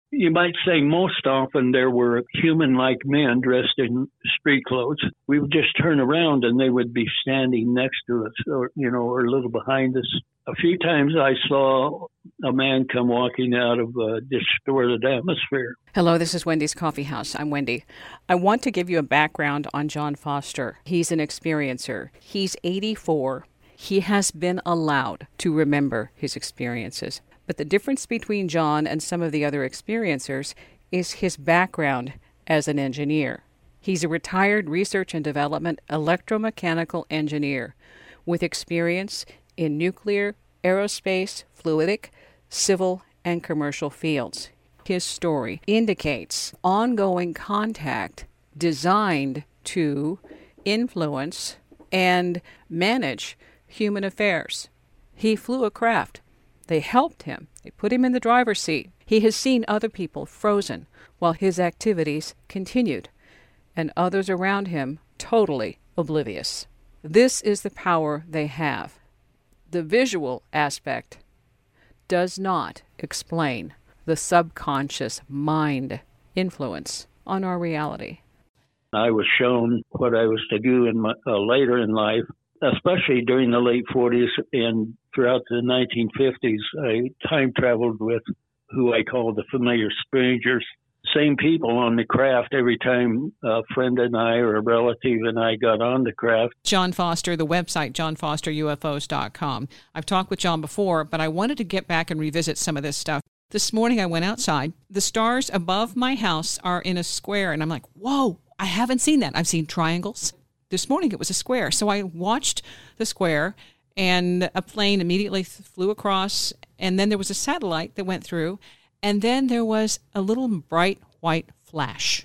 You might say most often there were human-like men dressed in street clothes. We would just turn around and they would be standing next to us or a little behind us. A few times I saw a man come walking out of a distorted atmosphere. Hello, this is Wendy's Coffee House. I'm Wendy. I want to give you a background on John Foster. He's an experiencer. He's 84. He has been allowed to remember his experiences. But the difference between John and some of the other experiencers is his background as an engineer. He's a retired research and development electromechanical engineer with experience in nuclear, aerospace, fluidic, civil, and commercial fields. His story indicates ongoing contact designed to influence and manage human affairs. He flew a craft. They helped him. They put him in the driver's seat. He has seen other people frozen while his activities continued, and others around him totally oblivious. This is the power they have. The visual aspect does not explain the subconscious mind influence on our reality. I was shown what I was to do later in life, especially during the late 40s and throughout the 1950s. I time traveled with who I call the familiar strangers. Same people on the craft every time a friend and I or a relative and I got on the craft. John Foster, the website, johnfosterufos.com. I've talked with John before, but I wanted to get back and revisit some of this stuff. This morning I went outside. The stars above my house are in a square, and I'm like, whoa, I haven't seen that. I've seen triangles. This morning it was a square. So I watched the square, and a plane immediately flew across, and then there was a satellite that went through, and then there was a little bright white flash.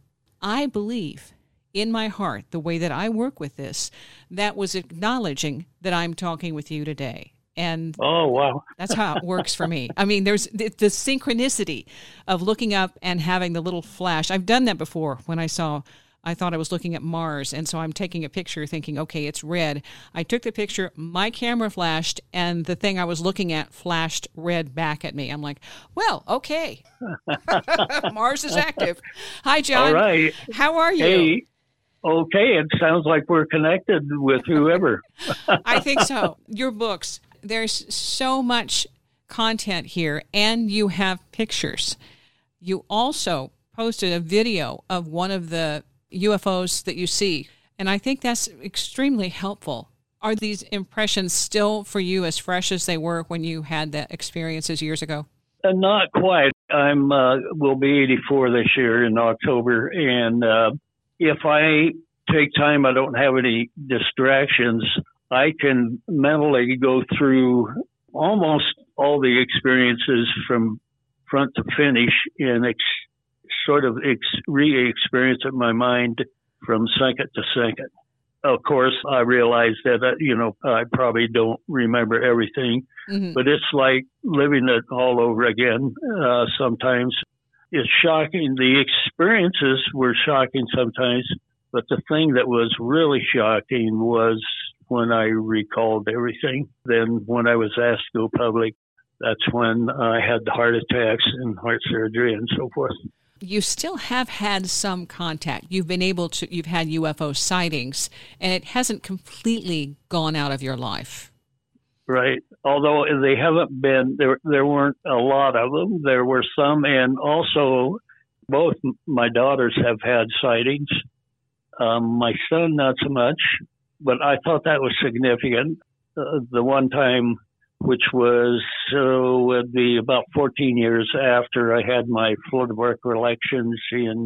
I believe in my heart, the way that I work with this, that was acknowledging that I'm talking with you today. And oh, wow. That's how it works for me. I mean, there's the synchronicity of looking up and having the little flash. I've done that before when I thought I was looking at Mars, and so I'm taking a picture thinking, okay, it's red. I took the picture, my camera flashed, and the thing I was looking at flashed red back at me. I'm like, well, okay. Mars is active. Hi, John. All right. How are you? Hey, okay. It sounds like we're connected with whoever. I think so. Your books, there's so much content here, and you have pictures. You also posted a video of one of the UFOs that you see, and I think that's extremely helpful. Are these impressions still for you as fresh as they were when you had the experiences years ago? Not quite. I'm will be 84 this year in October, and if I take time, I don't have any distractions, I can mentally go through almost all the experiences from front to finish and re-experience it in my mind from second to second. Of course, I realize that, I probably don't remember everything, but it's like living it all over again. Sometimes it's shocking. The experiences were shocking sometimes, but the thing that was really shocking was when I recalled everything. Then when I was asked to go public, that's when I had the heart attacks and heart surgery and so forth. You still have had some contact. You've had UFO sightings, and it hasn't completely gone out of your life. Right. Although they haven't been, there weren't a lot of them. There were some, and also both my daughters have had sightings. My son, not so much, but I thought that was significant. The one time, which was would be about 14 years after I had my Florida recollections in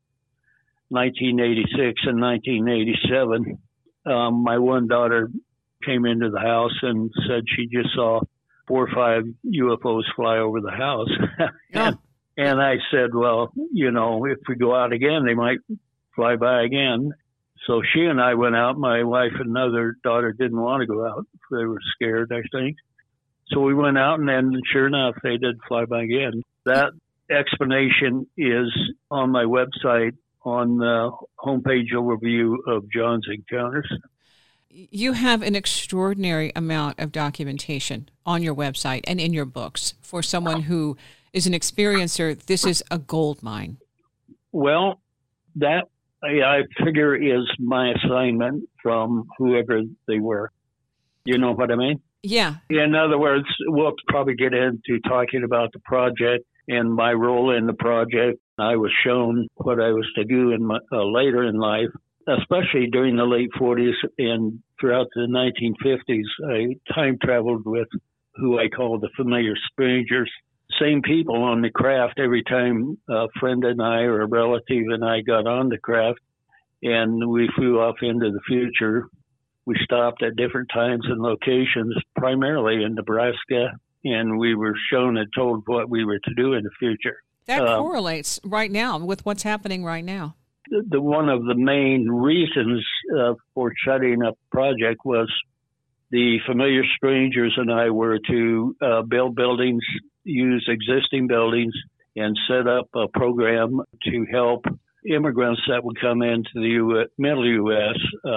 1986 and 1987. My one daughter came into the house and said she just saw 4 or 5 UFOs fly over the house. And I said, well, if we go out again, they might fly by again. So she and I went out. My wife and another daughter didn't want to go out. They were scared, I think. So we went out, and then sure enough, they did fly by again. That explanation is on my website on the homepage overview of John's Encounters. You have an extraordinary amount of documentation on your website and in your books for someone who is an experiencer, this is a gold mine. Well, that I figure is my assignment from whoever they were. You know what I mean? Yeah. In other words, we'll probably get into talking about the project and my role in the project. I was shown what I was to do in later in life, especially during the late 40s and throughout the 1950s. I time traveled with who I call the familiar strangers. Same people on the craft every time a friend and I or a relative and I got on the craft and we flew off into the future. We stopped at different times and locations, primarily in Nebraska, and we were shown and told what we were to do in the future. That correlates right now with what's happening right now. The one of the main reasons for shutting up the project was the familiar strangers and I were to build buildings, use existing buildings, and set up a program to help immigrants that would come into the middle U.S.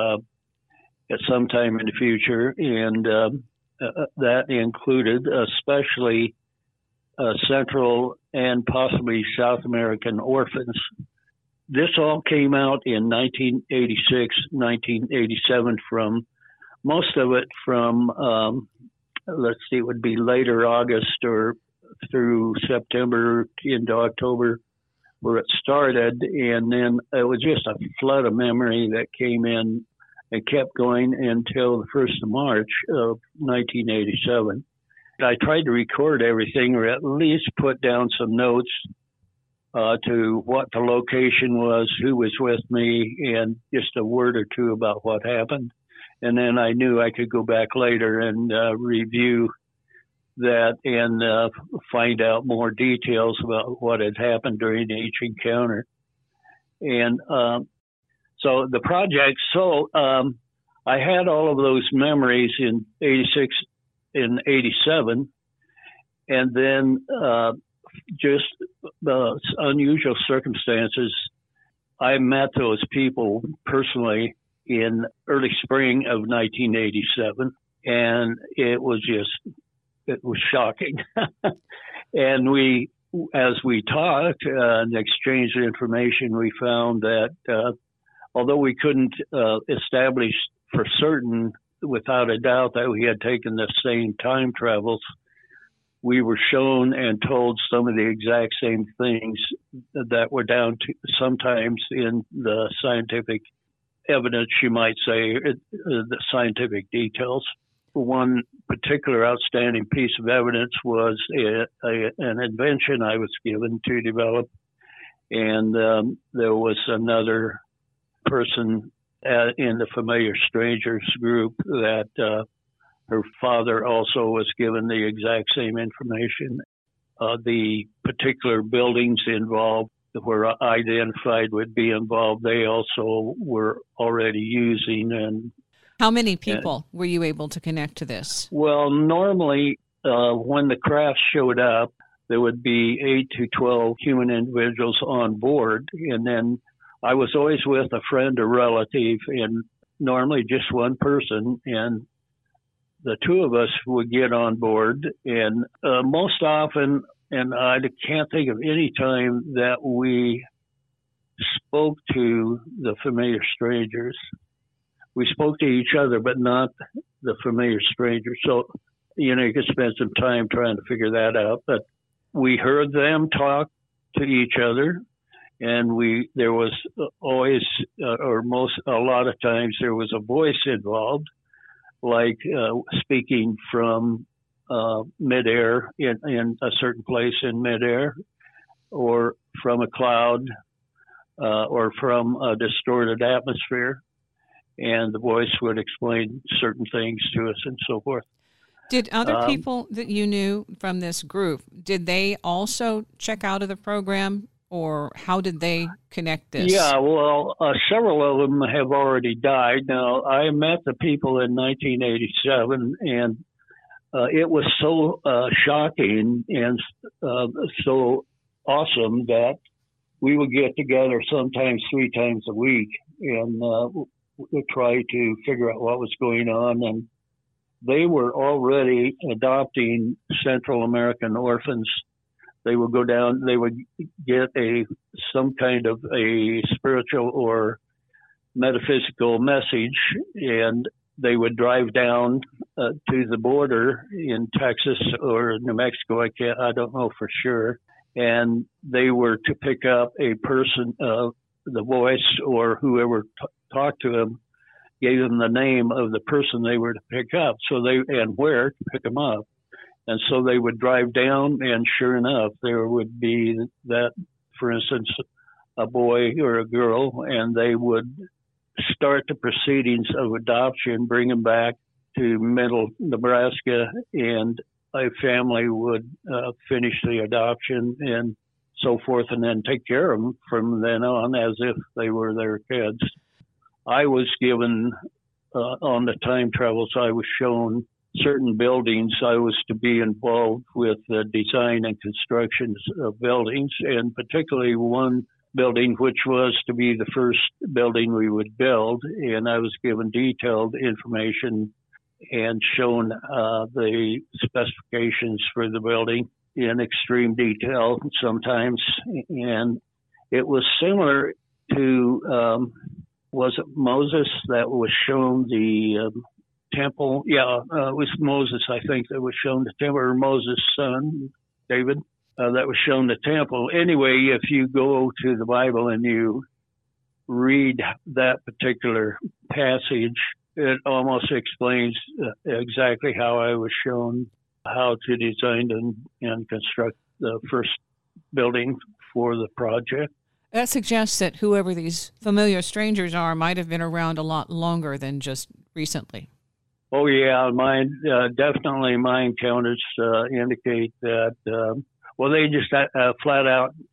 At some time in the future, and that included especially Central and possibly South American orphans. This all came out in 1986, 1987 from, most of it from, let's see, it would be later August or through September into October where it started, and then it was just a flood of memory that came in. It kept going until the 1st of March of 1987. I tried to record everything or at least put down some notes to what the location was, who was with me, and just a word or two about what happened. And then I knew I could go back later and review that and find out more details about what had happened during each encounter. And so the project, I had all of those memories in 86 and 87, and then just unusual circumstances, I met those people personally in early spring of 1987, and it was shocking. And as we talked and exchanged information, we found that although we couldn't establish for certain, without a doubt, that we had taken the same time travels, we were shown and told some of the exact same things that were down to sometimes in the scientific evidence, you might say, the scientific details. One particular outstanding piece of evidence was an invention I was given to develop, and there was another person in the familiar strangers group that her father also was given the exact same information. The particular buildings involved were identified would be involved. They also were already using. And how many people were you able to connect to this? Well, normally when the craft showed up, there would be 8 to 12 human individuals on board, and then I was always with a friend or relative, and normally just one person, and the two of us would get on board. And most often, and I can't think of any time that we spoke to the familiar strangers. We spoke to each other, but not the familiar strangers. So, you could spend some time trying to figure that out. But we heard them talk to each other. And there was always, a lot of times, there was a voice involved, like speaking from midair in a certain place in midair, or from a cloud, or from a distorted atmosphere, and the voice would explain certain things to us and so forth. Did other people that you knew from this group, did they also check out of the program? Or how did they connect this? Yeah, well, several of them have already died. Now, I met the people in 1987, and it was so shocking and so awesome that we would get together sometimes 3 times a week and try to figure out what was going on. And they were already adopting Central American orphans They would go down, they would get some kind of a spiritual or metaphysical message, and they would drive down to the border in Texas or New Mexico. I don't know for sure. And they were to pick up a person, the voice or whoever talked to them gave them the name of the person they were to pick up. And where to pick them up. And so they would drive down, and sure enough, there would be that, for instance, a boy or a girl, and they would start the proceedings of adoption, bring them back to Middle Nebraska, and a family would finish the adoption and so forth, and then take care of them from then on as if they were their kids. I was given, on the time travels, I was shown certain buildings. I was to be involved with the design and constructions of buildings, and particularly one building which was to be the first building we would build, and I was given detailed information and shown the specifications for the building in extreme detail sometimes. And it was similar to, was it Moses that was shown the temple? Yeah, it was Moses, I think, that was shown the temple, or Moses' son, David, that was shown the temple. Anyway, if you go to the Bible and you read that particular passage, it almost explains exactly how I was shown how to design and construct the first building for the project. That suggests that whoever these familiar strangers are might have been around a lot longer than just recently. Oh, yeah, definitely my encounters indicate that, they just flat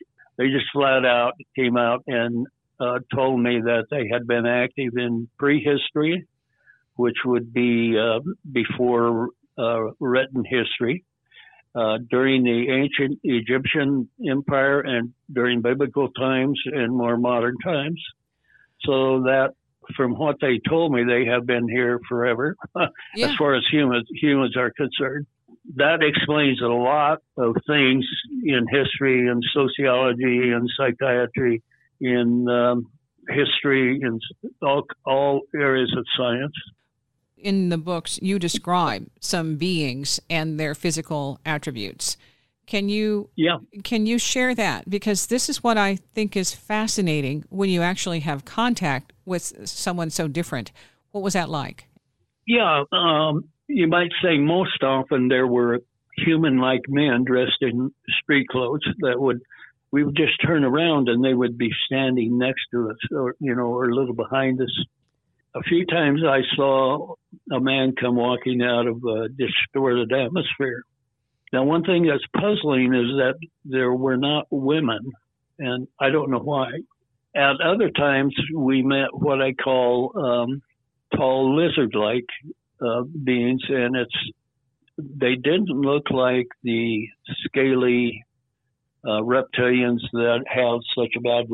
out came out and told me that they had been active in prehistory, which would be before written history, during the ancient Egyptian Empire and during biblical times and more modern times. So that, from what they told me, they have been here forever, as far as humans are concerned. That explains a lot of things in history and sociology and psychiatry, in history, in all areas of science. In the books, you describe some beings and their physical attributes. Can you share that? Because this is what I think is fascinating when you actually have contact with someone so different. What was that like? Yeah, you might say most often there were human-like men dressed in street clothes we would just turn around and they would be standing next to us, or a little behind us. A few times I saw a man come walking out of a distorted atmosphere. Now, one thing that's puzzling is that there were not women, and I don't know why. At other times, we met what I call tall lizard-like beings, and they didn't look like the scaly reptilians that have such a bad.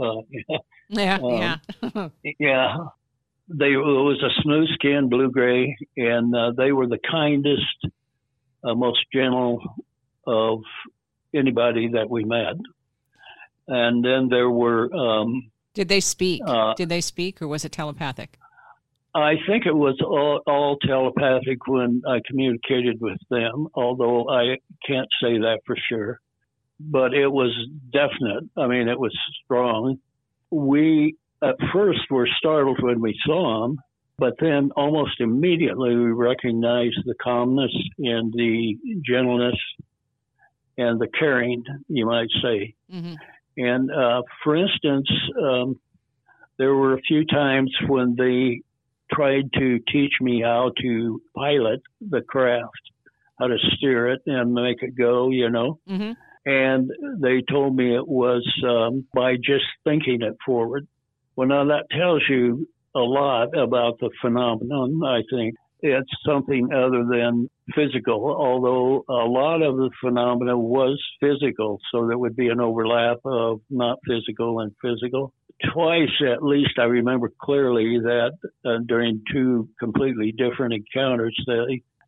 Yeah. It was a smooth skin, blue gray, and they were the kindest, most gentle of anybody that we met. And then there were. Did they speak? Or was it telepathic? I think it was all telepathic when I communicated with them, although I can't say that for sure. But it was definite. I mean, it was strong. We, at first, were startled when we saw them, but then almost immediately we recognized the calmness and the gentleness and the caring, you might say. Mm-hmm. And for instance, there were a few times when they tried to teach me how to pilot the craft, how to steer it and make it go, Mm-hmm. And they told me it was by just thinking it forward. Well, now that tells you a lot about the phenomenon, I think. It's something other than physical, although a lot of the phenomena was physical, so there would be an overlap of not physical and physical. Twice, at least, I remember clearly that during two completely different encounters,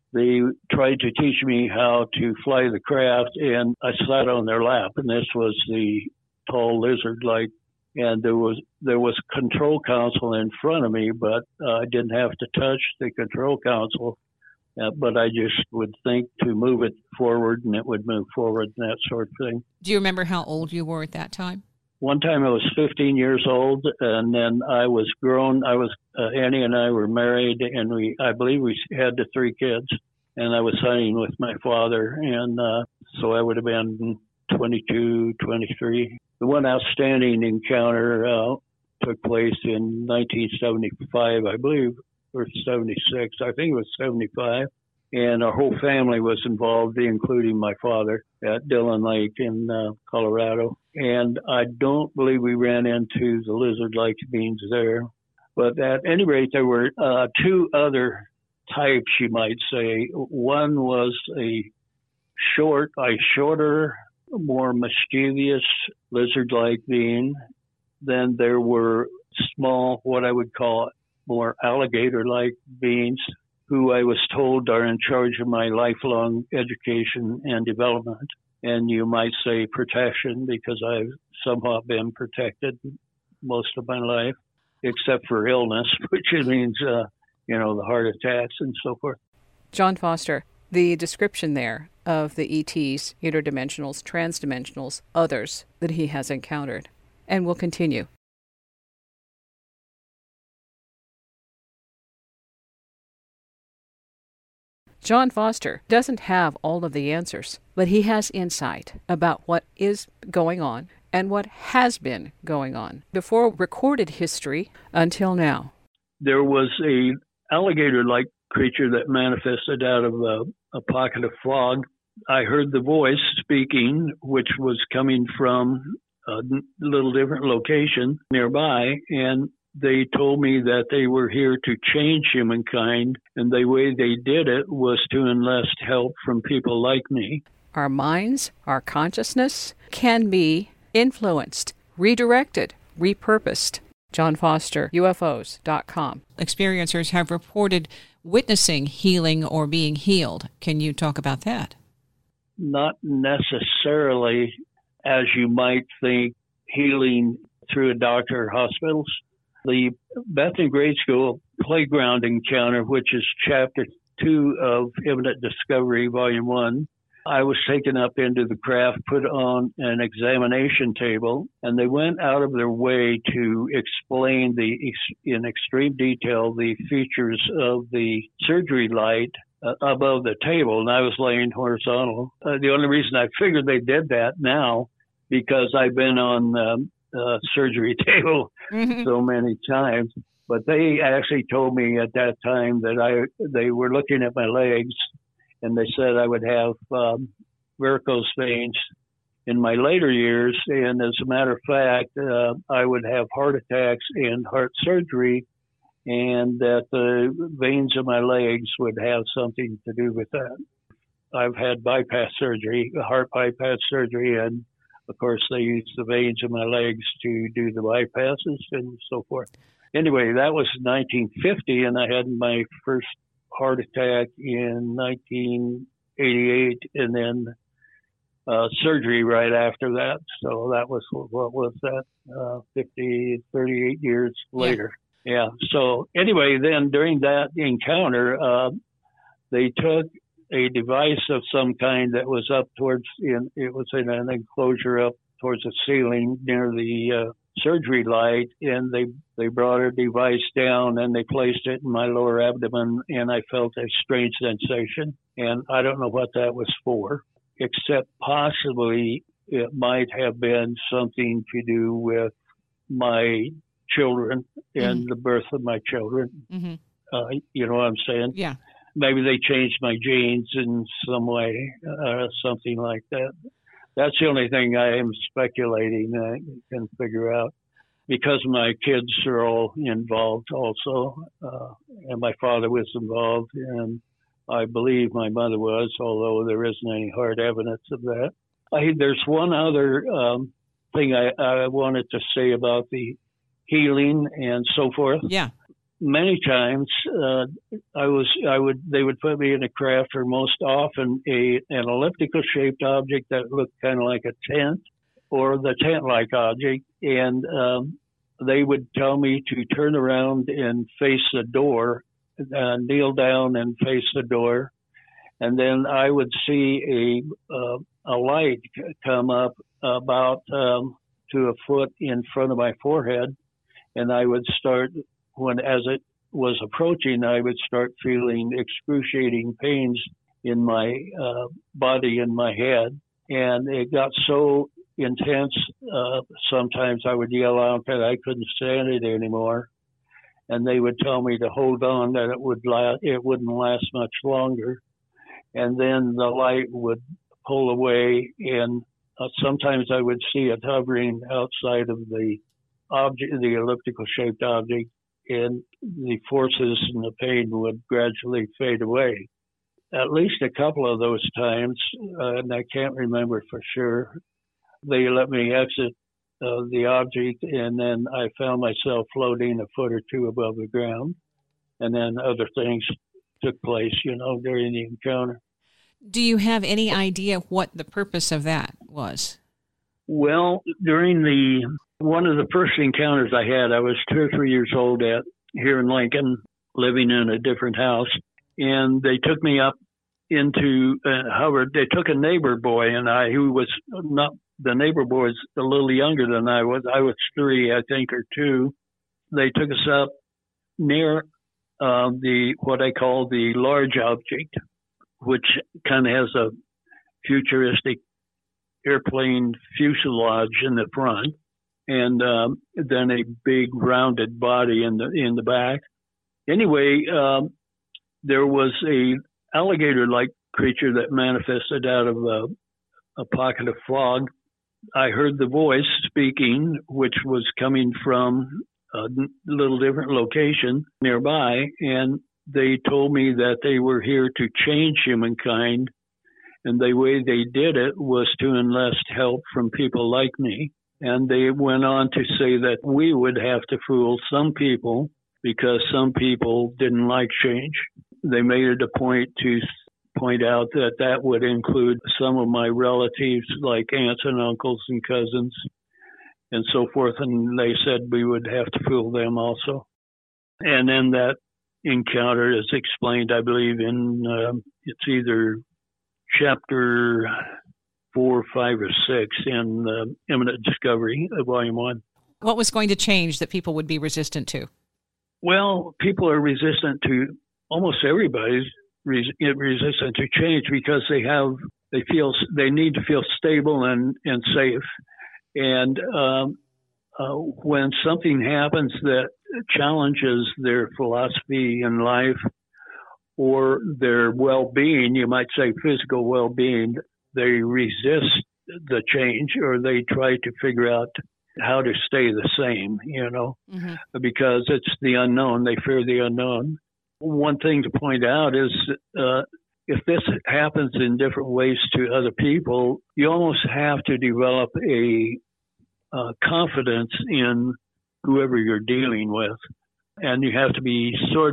they tried to teach me how to fly the craft, and I sat on their lap, and this was the tall lizard-like, and there was control console in front of me, but I didn't have to touch the control console, but I just would think to move it forward, and it would move forward, and that sort of thing. Do you remember how old you were at that time? One time I was 15 years old, and then I was grown. Annie and I were married, and I believe we had the 3 kids, and I was hunting with my father, and so I would have been 22, 23. The one outstanding encounter took place in 1975, I believe, or 76. I think it was 75. And our whole family was involved, including my father, at Dillon Lake in Colorado. And I don't believe we ran into the lizard-like beings there. But at any rate, there were 2 other types, you might say. One was a shorter, more mischievous lizard-like being. Then there were small, what I would call more alligator-like beings, who I was told are in charge of my lifelong education and development. And you might say protection, because I've somehow been protected most of my life, except for illness, which means, the heart attacks and so forth. John Foster, the description there of the ETs, interdimensionals, transdimensionals, others that he has encountered. And we'll continue. John Foster doesn't have all of the answers, but he has insight about what is going on and what has been going on before recorded history until now. There was a alligator-like creature that manifested out of a pocket of fog. I heard the voice speaking, which was coming from a little different location nearby, and they told me that they were here to change humankind, and the way they did it was to enlist help from people like me. Our minds, our consciousness can be influenced, redirected, repurposed. John Foster, UFOs.com. Experiencers have reported witnessing healing or being healed. Can you talk about that? Not necessarily, as you might think, healing through a doctor or hospitals. The Bethany Grade School Playground Encounter, which is Chapter 2 of Imminent Discovery, Volume 1, I was taken up into the craft, put on an examination table, and they went out of their way to explain in extreme detail the features of the surgery light above the table, and I was laying horizontal. The only reason I figured they did that now, because I've been on surgery table so many times, but they actually told me at that time that they were looking at my legs, and they said I would have varicose veins in my later years, and as a matter of fact, I would have heart attacks and heart surgery, and that the veins of my legs would have something to do with that. I've had bypass surgery, heart bypass surgery, and of course, they used the veins in my legs to do the bypasses and so forth. Anyway, that was 1950, and I had my first heart attack in 1988, and then surgery right after that. So that was, what was that, 38 years later. Yeah. So anyway, then during that encounter, they took a device of some kind that was up it was in an enclosure up towards the ceiling near the surgery light, and they brought a device down and they placed it in my lower abdomen, and I felt a strange sensation, and I don't know what that was for, except possibly it might have been something to do with my children and the birth of my children. You know what I'm saying? Yeah. Maybe they changed my genes in some way, something like that. That's the only thing I am speculating I can figure out, because my kids are all involved also, and my father was involved, and I believe my mother was, although there isn't any hard evidence of that. There's one other thing I wanted to say about the healing and so forth. Yeah. many times they would put me in a craft, or most often an elliptical shaped object that looked kind of like a tent, or the tent like object, and they would tell me to turn around and face the door, kneel down and face the door, and then I would see a light come up about to a foot in front of my forehead, and I would start, as it was approaching, I would start feeling excruciating pains in my body and my head, and it got so intense. Sometimes I would yell out that I couldn't stand it anymore, and they would tell me to hold on, that it wouldn't last much longer, and then the light would pull away, and sometimes I would see it hovering outside of the object, the elliptical shaped object, and the forces and the pain would gradually fade away. At least a couple of those times, and I can't remember for sure, they let me exit the object, and then I found myself floating a foot or two above the ground, and then other things took place, during the encounter. Do you have any idea what the purpose of that was? Well, during one of the first encounters I had, I was 2 or 3 years old here in Lincoln, living in a different house, and they took me up into Hubbard. They took a neighbor boy and I, who was not, the neighbor boy was a little younger than I was. I was 3, I think, or 2. They took us up near what I call the large object, which kind of has a futuristic airplane fuselage in the front, and then a big rounded body in the back. Anyway, there was a alligator-like creature that manifested out of a pocket of fog. I heard the voice speaking, which was coming from a little different location nearby, and they told me that they were here to change humankind, and the way they did it was to enlist help from people like me. And they went on to say that we would have to fool some people because some people didn't like change. They made it a point to point out that would include some of my relatives, like aunts and uncles and cousins and so forth, and they said we would have to fool them also. And then that encounter is explained, I believe, in it's either chapter 4, 5, or 6 in Imminent Discovery, Volume 1. What was going to change that people would be resistant to? Well, people are resistant to, almost everybody's resistant to change because they need to feel stable and safe. And when something happens that challenges their philosophy in life or their well-being, you might say physical well-being, they resist the change, or they try to figure out how to stay the same, because it's the unknown. They fear the unknown. One thing to point out is if this happens in different ways to other people, you almost have to develop a confidence in whoever you're dealing with. And you have to be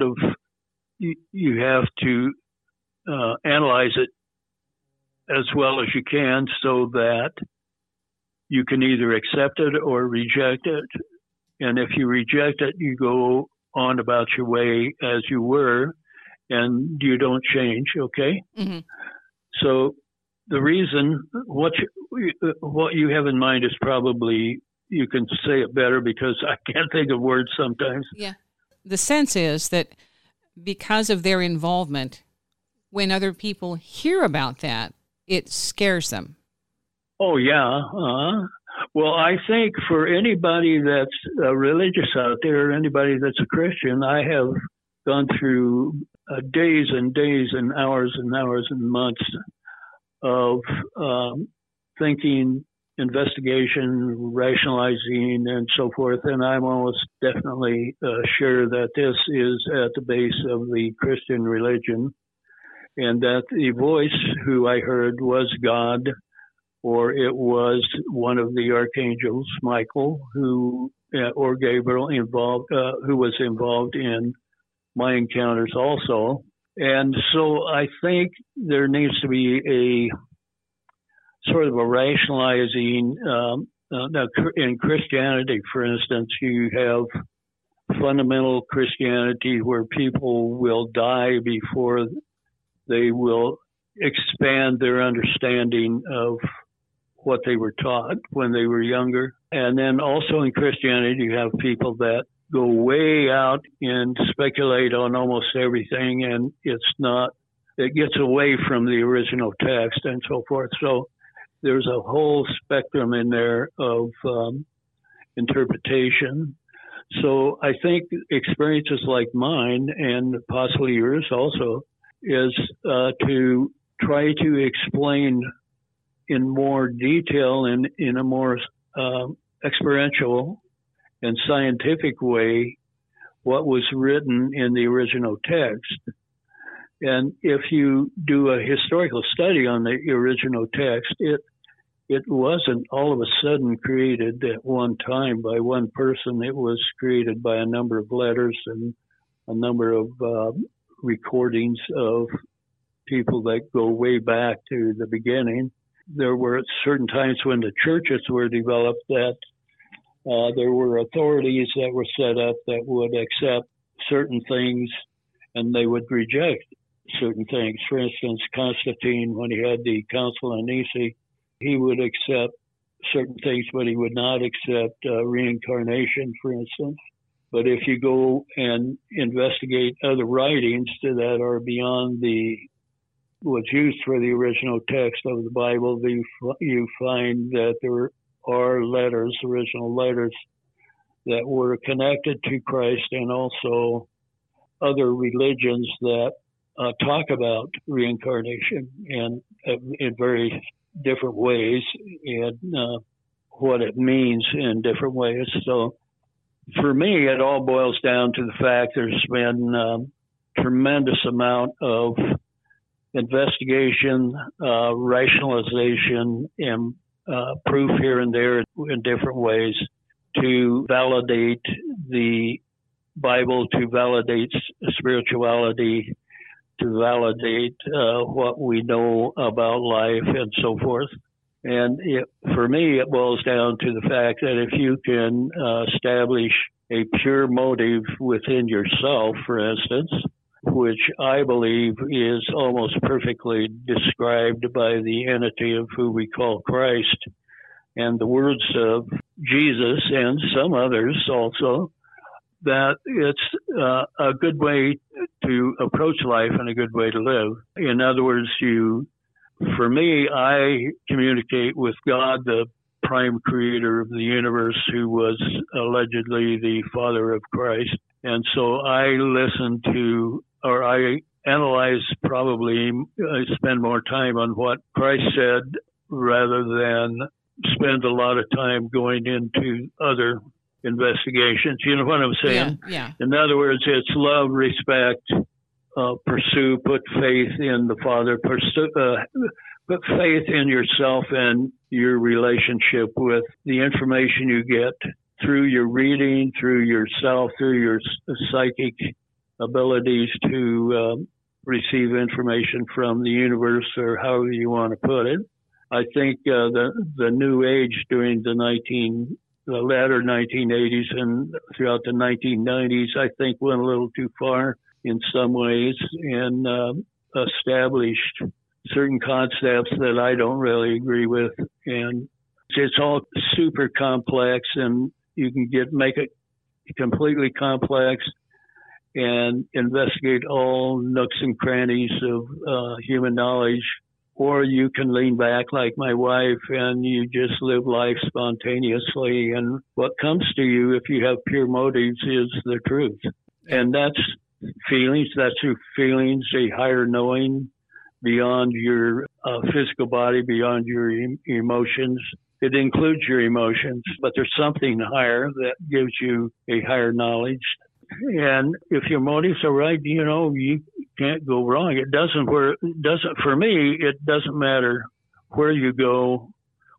you have to analyze it as well as you can so that you can either accept it or reject it. And if you reject it, you go on about your way as you were, and you don't change, okay? Mm-hmm. So the reason, what you have in mind is probably, you can say it better because I can't think of words sometimes. Yeah. The sense is that because of their involvement, when other people hear about that, it scares them. Oh, yeah. Well, I think for anybody that's religious out there, anybody that's a Christian, I have gone through days and days and hours and months of thinking, investigation, rationalizing, and so forth. And I'm almost definitely sure that this is at the base of the Christian religion, and that the voice who I heard was God, or it was one of the archangels, Michael, or Gabriel, who was involved in my encounters also. And so I think there needs to be a sort of a rationalizing. In Christianity, for instance, you have fundamental Christianity where people will die before they will expand their understanding of what they were taught when they were younger. And then also in Christianity, you have people that go way out and speculate on almost everything, and it gets away from the original text and so forth. So there's a whole spectrum in there of interpretation. So I think experiences like mine, and possibly yours also, is to try to explain in more detail and in a more experiential and scientific way what was written in the original text. And if you do a historical study on the original text, it wasn't all of a sudden created at one time by one person. It was created by a number of letters and a number of recordings of people that go way back to the beginning. There were certain times when the churches were developed that there were authorities that were set up that would accept certain things and they would reject certain things. For instance, Constantine, when he had the Council of Nicaea, he would accept certain things, but he would not accept reincarnation, for instance. But if you go and investigate other writings that are beyond what's used for the original text of the Bible, you find that there are letters, original letters, that were connected to Christ and also other religions that talk about reincarnation and in very different ways and what it means in different ways. So for me, it all boils down to the fact there's been tremendous amount of investigation, rationalization, and proof here and there in different ways to validate the Bible, to validate spirituality, to validate what we know about life and so forth. And for me, it boils down to the fact that if you can establish a pure motive within yourself, for instance, which I believe is almost perfectly described by the entity of who we call Christ and the words of Jesus and some others also, that it's a good way to approach life and a good way to live. In other words, for me, I communicate with God, the prime creator of the universe, who was allegedly the father of Christ. And so I listen to, or I analyze, probably spend more time on what Christ said rather than spend a lot of time going into other investigations. You know what I'm saying? Yeah. In other words, it's love, respect, pursue, put faith in the Father, put faith in yourself and your relationship with the information you get through your reading, through yourself, through your psychic abilities to receive information from the universe, or however you want to put it. I think the New Age during the latter 1980s and throughout the 1990s, I think went a little too far in some ways and established certain concepts that I don't really agree with. And it's all super complex, and you can make it completely complex and investigate all nooks and crannies of human knowledge. Or you can lean back like my wife and you just live life spontaneously. And what comes to you, if you have pure motives, is the truth. And that's feelings. That's through feelings, a higher knowing beyond your physical body, beyond your emotions. It includes your emotions, but there's something higher that gives you a higher knowledge. And if your motives are right, you can't go wrong. For me, it doesn't matter where you go,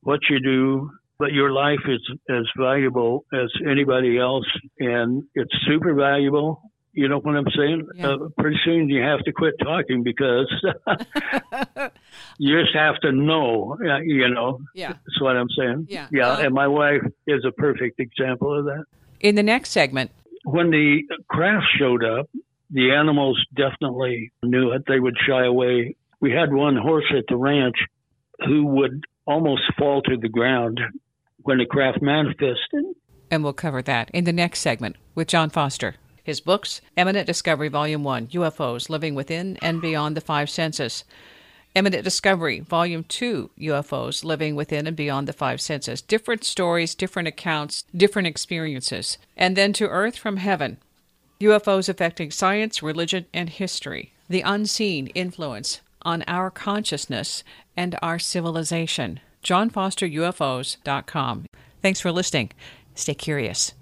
what you do, but your life is as valuable as anybody else, and it's super valuable. You know what I'm saying? Yeah. Pretty soon you have to quit talking because you just have to know, you know. Yeah. That's what I'm saying. Yeah. Yeah, and my wife is a perfect example of that. In the next segment, When the craft showed up, the animals definitely knew it. They would shy away. We had one horse at the ranch who would almost fall to the ground when the craft manifested. and we'll cover that in the next segment with John Foster. His books, Eminent Discovery, Volume 1, UFOs Living Within and Beyond the Five Senses. Eminent Discovery, Volume 2, UFOs Living Within and Beyond the Five Senses. Different stories, different accounts, different experiences. And then To Earth from Heaven, UFOs Affecting Science, Religion, and History. The Unseen Influence on Our Consciousness and Our Civilization. JohnFosterUFOs.com. Thanks for listening. Stay curious.